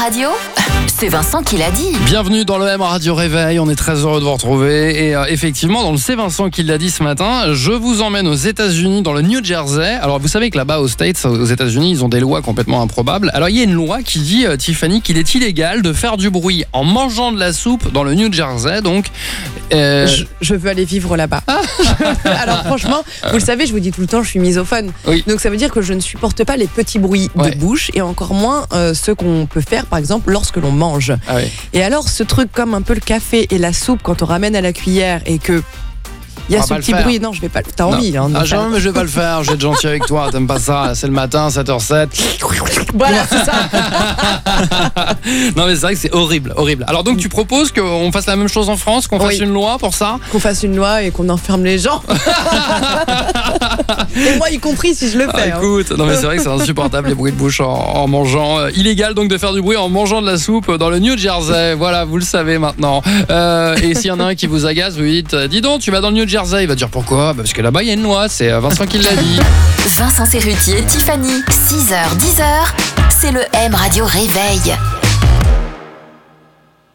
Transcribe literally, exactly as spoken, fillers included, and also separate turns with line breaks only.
Radio, c'est Vincent qui l'a dit.
Bienvenue dans le M Radio Réveil, on est très heureux de vous retrouver. Et euh, effectivement, dans le C'est Vincent qui l'a dit ce matin, je vous emmène aux États-Unis, dans le New Jersey. Alors vous savez que là-bas, aux States, aux États-Unis, ils ont des lois complètement improbables. Alors il y a une loi qui dit, euh, Tiffany, qu'il est illégal de faire du bruit en mangeant de la soupe dans le New Jersey. Donc,
euh... je, je veux aller vivre là-bas. Alors franchement, vous le savez, je vous dis tout le temps, je suis misophone.
Oui.
Donc ça veut dire que je ne supporte pas les petits bruits
Ouais.
de bouche et encore moins euh, ceux qu'on peut faire, par exemple, lorsque l'on mange.
Ah oui.
Et alors, ce truc comme un peu le café et la soupe quand on ramène à la cuillère et que il y a
On va
ce
pas
petit
le faire.
bruit, non, je vais pas. T'as envie, hein, de
Ah,
faire.
jamais, mais je vais pas le faire, je vais être gentil avec toi, t'aimes pas ça, c'est le matin, sept heures sept.
Voilà, c'est ça.
Non mais c'est vrai que c'est horrible, horrible. Alors donc tu proposes qu'on fasse la même chose en France, qu'on fasse
Oui.
une loi pour ça?
Qu'on fasse une loi et qu'on enferme les gens. Et moi y compris si je le
Ah,
fais. hein.
écoute, non mais c'est vrai que c'est insupportable les bruits de bouche en, en mangeant. Euh, illégal donc de faire du bruit en mangeant de la soupe dans le New Jersey. Voilà, vous le savez maintenant. Euh, et s'il y en a un qui vous agace, vous dites, dis donc, tu vas dans le New Jersey. Il va dire pourquoi? Bah, parce que là-bas il y a une loi. C'est Vincent qui l'a dit.
Vincent Cerruti et Tiffany, six heures dix, c'est le M Radio Réveil.